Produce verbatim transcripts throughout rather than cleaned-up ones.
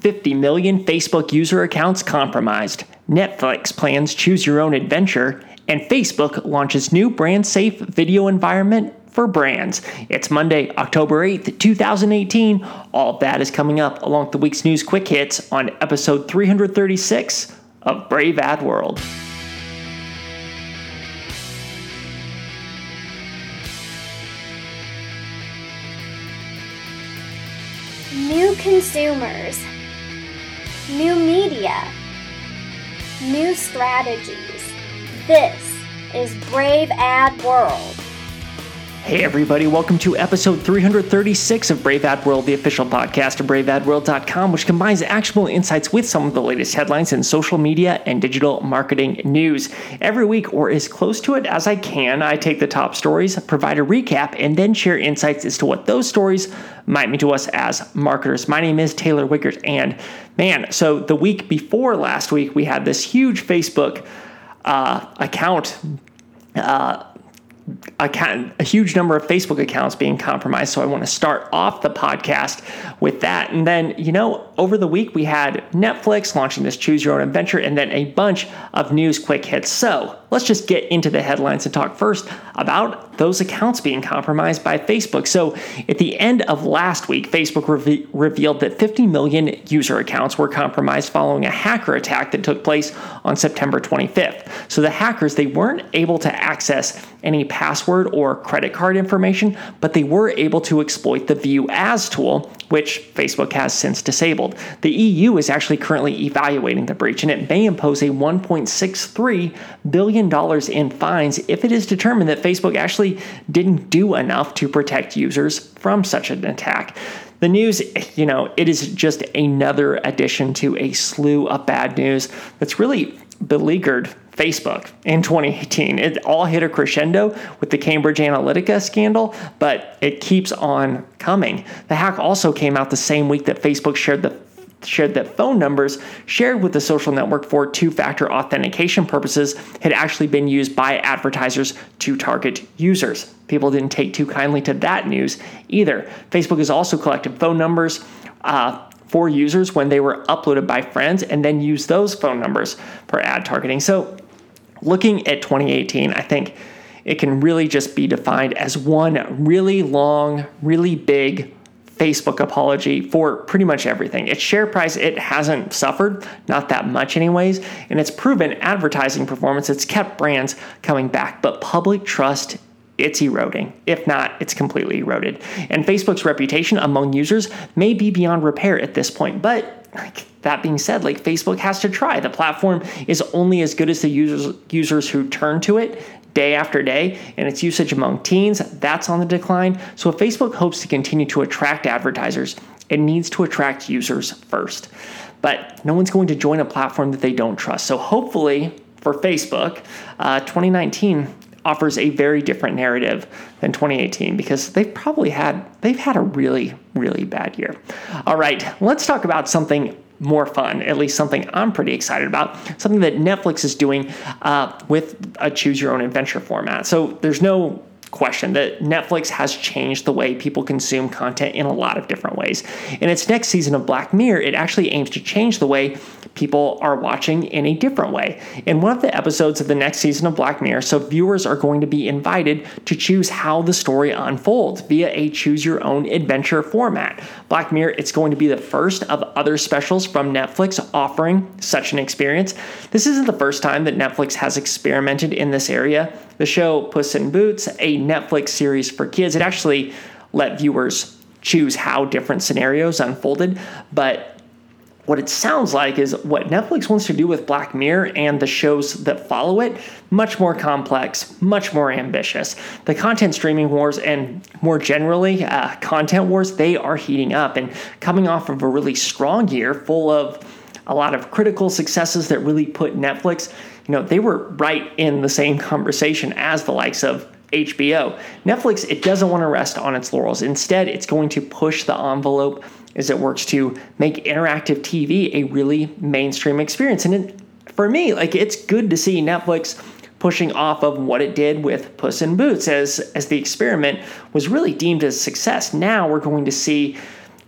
fifty million Facebook user accounts compromised. Netflix plans choose your own adventure. And Facebook launches new brand-safe video environment for brands. It's Monday, October eighth, twenty eighteen. All of that is coming up along with the week's news quick hits on episode three thirty-six of Brave Ad World. New consumers, new media, new strategies. This is Brave Ad World. Hey everybody, welcome to episode three thirty-six of Brave Ad World, the official podcast of brave ad world dot com, which combines actionable insights with some of the latest headlines in social media and digital marketing news. Every week, or as close to it as I can, I take the top stories, provide a recap, and then share insights as to what those stories might mean to us as marketers. My name is Taylor Wickert, and man, so the week before last week, we had this huge Facebook uh, account uh Account, a huge number of Facebook accounts being compromised. So I want to start off the podcast with that. And then, you know, over the week, we had Netflix launching this Choose Your Own Adventure and then a bunch of news quick hits. So let's just get into the headlines and talk first about those accounts being compromised by Facebook. So at the end of last week, Facebook re- revealed that fifty million user accounts were compromised following a hacker attack that took place on September twenty-fifth. So the hackers, they weren't able to access any password or credit card information, but they were able to exploit the View As tool, which Facebook has since disabled. The E U is actually currently evaluating the breach, and it may impose a one point six three billion dollars in fines if it is determined that Facebook actually didn't do enough to protect users from such an attack. The news, you know, it is just another addition to a slew of bad news that's really beleaguered Facebook in twenty eighteen. It all hit a crescendo with the Cambridge Analytica scandal, but it keeps on coming. The hack also came out the same week that Facebook shared the shared that phone numbers shared with the social network for two-factor authentication purposes had actually been used by advertisers to target users. People didn't take too kindly to that news either. Facebook has also collected phone numbers uh, for users when they were uploaded by friends and then used those phone numbers for ad targeting. So looking at twenty eighteen, I think it can really just be defined as one really long, really big Facebook apology for pretty much everything. Its share price, it hasn't suffered, not that much anyways, and it's proven advertising performance. It's kept brands coming back, but public trust, it's eroding. If not, it's completely eroded. And Facebook's reputation among users may be beyond repair at this point, but like, that being said, like Facebook has to try. The platform is only as good as the users users who turn to it day after day, and its usage among teens, that's on the decline. So if Facebook hopes to continue to attract advertisers, it needs to attract users first. But no one's going to join a platform that they don't trust. So hopefully for Facebook, uh, twenty nineteen offers a very different narrative than twenty eighteen because they've probably had, they've had a really, really bad year. All right, let's talk about something more fun, at least something I'm pretty excited about, something that Netflix is doing uh, with a Choose Your Own Adventure format. So there's no question that Netflix has changed the way people consume content in a lot of different ways. In its next season of Black Mirror, it actually aims to change the way people are watching in a different way. In one of the episodes of the next season of Black Mirror, so viewers are going to be invited to choose how the story unfolds via a choose your own adventure format. Black Mirror, it's going to be the first of other specials from Netflix offering such an experience. This isn't the first time that Netflix has experimented in this area. The show Puss in Boots, a Netflix series for kids, it actually let viewers choose how different scenarios unfolded, but what it sounds like is what Netflix wants to do with Black Mirror and the shows that follow it, much more complex, much more ambitious. The content streaming wars and more generally uh, content wars, they are heating up and coming off of a really strong year full of a lot of critical successes that really put Netflix, you know, they were right in the same conversation as the likes of H B O. Netflix, it doesn't want to rest on its laurels. Instead, it's going to push the envelope as it works to make interactive T V a really mainstream experience. And it, for me, like, it's good to see Netflix pushing off of what it did with Puss in Boots as, as the experiment was really deemed as a success. Now we're going to see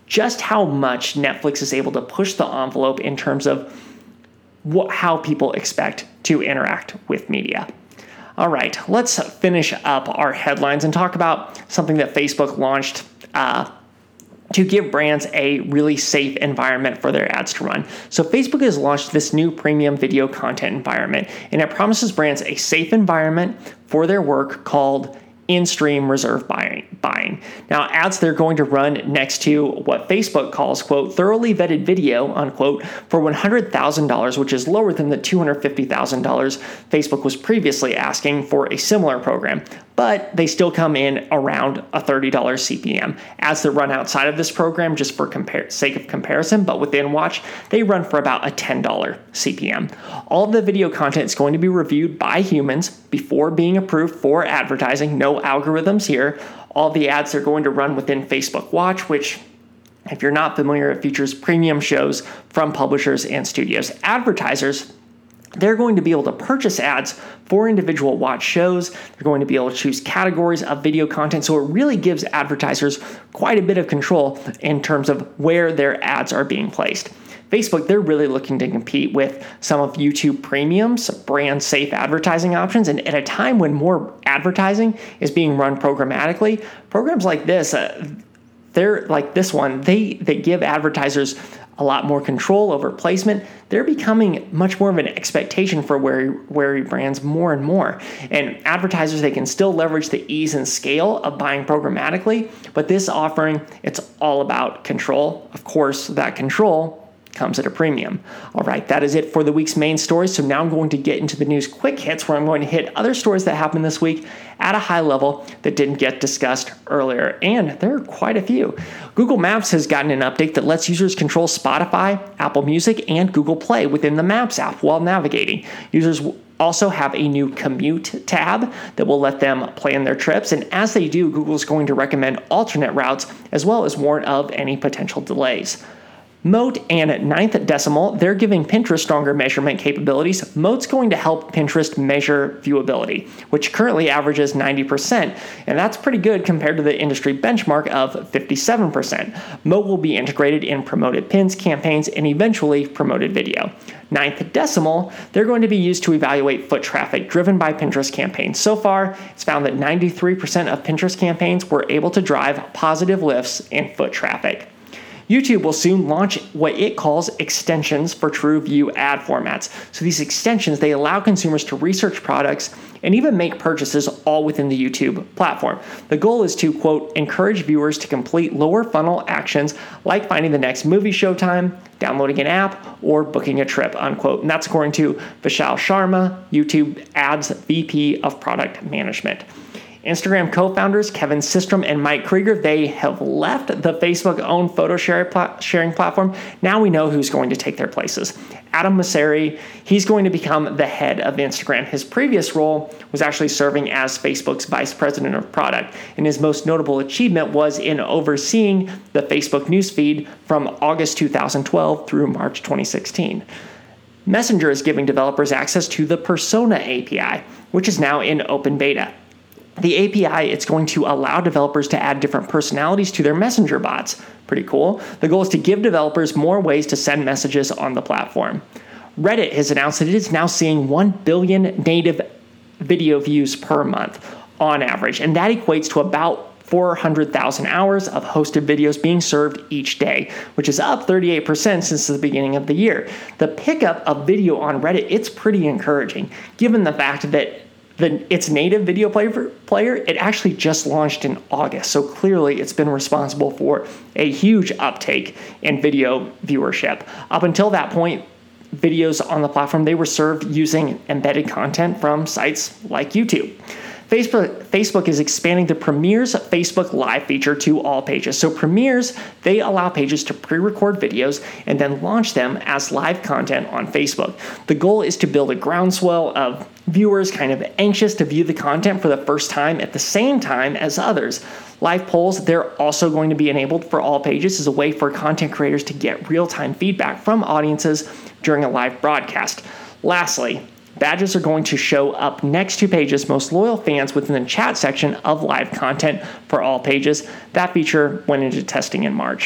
just how much Netflix is able to push the envelope in terms of what, how people expect to interact with media. All right, let's finish up our headlines and talk about something that Facebook launched uh, to give brands a really safe environment for their ads to run. So Facebook has launched this new premium video content environment, and it promises brands a safe environment for their work called in-stream reserve buying. buying. Now, ads they're going to run next to what Facebook calls, quote, thoroughly vetted video, unquote, for one hundred thousand dollars, which is lower than the two hundred fifty thousand dollars Facebook was previously asking for a similar program. But they still come in around a thirty dollars C P M. Ads that run outside of this program, just for compar- sake of comparison, but within Watch, they run for about a ten dollars C P M. All of the video content is going to be reviewed by humans before being approved for advertising. No algorithms here. All the ads are going to run within Facebook Watch, which, if you're not familiar, it features premium shows from publishers and studios. Advertisers, they're going to be able to purchase ads for individual Watch shows. They're going to be able to choose categories of video content. So it really gives advertisers quite a bit of control in terms of where their ads are being placed. Facebook, they're really looking to compete with some of YouTube Premium's brand safe advertising options. And at a time when more advertising is being run programmatically, programs like this, uh, they're like this one, they, they give advertisers a lot more control over placement. They're becoming much more of an expectation for wary, wary brands more and more. And advertisers, they can still leverage the ease and scale of buying programmatically, but this offering, it's all about control. Of course, that control comes at a premium. All right, that is it for the week's main stories. So now I'm going to get into the news quick hits, where I'm going to hit other stories that happened this week at a high level that didn't get discussed earlier. And there are quite a few. Google Maps has gotten an update that lets users control Spotify, Apple Music, and Google Play within the Maps app while navigating. Users also have a new commute tab that will let them plan their trips. And as they do, Google's going to recommend alternate routes as well as warn of any potential delays. Moat and Ninth Decimal, they're giving Pinterest stronger measurement capabilities. Moat's going to help Pinterest measure viewability, which currently averages ninety percent, and that's pretty good compared to the industry benchmark of fifty-seven percent. Moat will be integrated in promoted pins, campaigns, and eventually promoted video. Ninth Decimal, they're going to be used to evaluate foot traffic driven by Pinterest campaigns. So far, it's found that ninety-three percent of Pinterest campaigns were able to drive positive lifts in foot traffic. YouTube will soon launch what it calls extensions for TrueView ad formats. So these extensions, they allow consumers to research products and even make purchases all within the YouTube platform. The goal is to, quote, encourage viewers to complete lower funnel actions like finding the next movie showtime, downloading an app, or booking a trip, unquote. And that's according to Vishal Sharma, YouTube Ads V P of Product Management. Instagram co-founders Kevin Systrom and Mike Krieger, they have left the Facebook-owned photo sharing platform. Now we know who's going to take their places. Adam Mosseri, he's going to become the head of Instagram. His previous role was actually serving as Facebook's vice president of product, and his most notable achievement was in overseeing the Facebook newsfeed from August two thousand twelve through March twenty sixteen. Messenger is giving developers access to the Persona A P I, which is now in open beta. The A P I, it's going to allow developers to add different personalities to their messenger bots. Pretty cool. The goal is to give developers more ways to send messages on the platform. Reddit has announced that it is now seeing one billion native video views per month on average, and that equates to about four hundred thousand hours of hosted videos being served each day, which is up thirty-eight percent since the beginning of the year. The pickup of video on Reddit, it's pretty encouraging, given the fact that The, its native video player, player, it actually just launched in August, so clearly it's been responsible for a huge uptake in video viewership. Up until that point, videos on the platform, they were served using embedded content from sites like YouTube. Facebook, Facebook is expanding the Premieres Facebook Live feature to all pages. So Premieres, they allow pages to pre-record videos and then launch them as live content on Facebook. The goal is to build a groundswell of viewers kind of anxious to view the content for the first time at the same time as others. Live polls, they're also going to be enabled for all pages as a way for content creators to get real-time feedback from audiences during a live broadcast. Lastly, badges are going to show up next to pages' most loyal fans within the chat section of live content for all pages. That feature went into testing in March.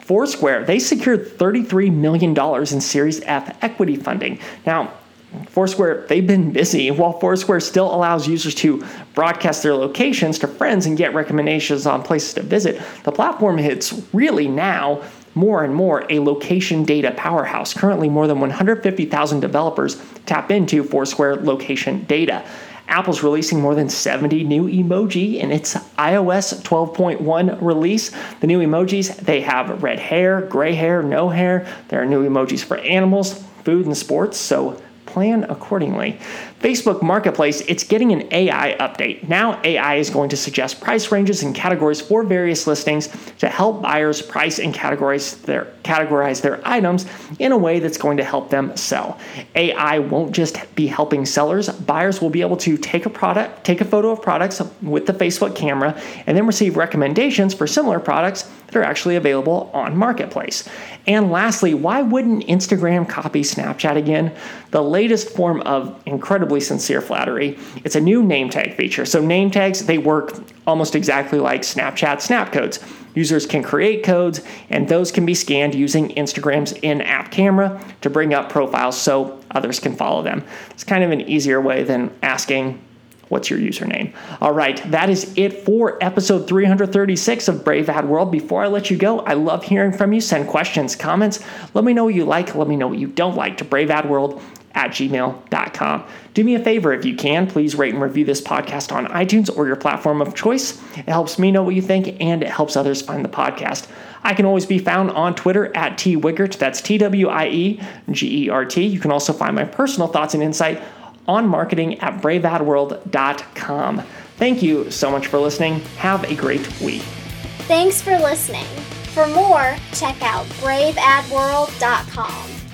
Foursquare, they secured thirty-three million dollars in Series F equity funding. Now, Foursquare, they've been busy. While Foursquare still allows users to broadcast their locations to friends and get recommendations on places to visit, the platform is really now more and more a location data powerhouse. Currently, more than one hundred fifty thousand developers tap into Foursquare location data. Apple's releasing more than seventy new emoji in its i O S twelve point one release. The new emojis, they have red hair, gray hair, no hair. There are new emojis for animals, food, and sports, so plan accordingly. Facebook Marketplace, it's getting an A I update. Now A I is going to suggest price ranges and categories for various listings to help buyers price and categorize their categorize their items in a way that's going to help them sell. A I won't just be helping sellers. Buyers will be able to take a product, take a photo of products with the Facebook camera, and then receive recommendations for similar products that are actually available on Marketplace. And lastly, why wouldn't Instagram copy Snapchat again? The latest form of incredibly sincere flattery. It's a new name tag feature. So name tags, they work almost exactly like Snapchat snap codes. Users can create codes, and those can be scanned using Instagram's in-app camera to bring up profiles so others can follow them. It's kind of an easier way than asking, what's your username? All right, that is it for episode three hundred thirty-six of Brave Ad World. Before I let you go, I love hearing from you. Send questions, comments. Let me know what you like. Let me know what you don't like to braveadworld at gmail dot com. Do me a favor if you can, please rate and review this podcast on iTunes or your platform of choice. It helps me know what you think, and it helps others find the podcast. I can always be found on Twitter at T Wiegert. That's T W I E G E R T. You can also find my personal thoughts and insight on marketing at brave ad world dot com. Thank you so much for listening. Have a great week. Thanks for listening. For more, check out brave ad world dot com.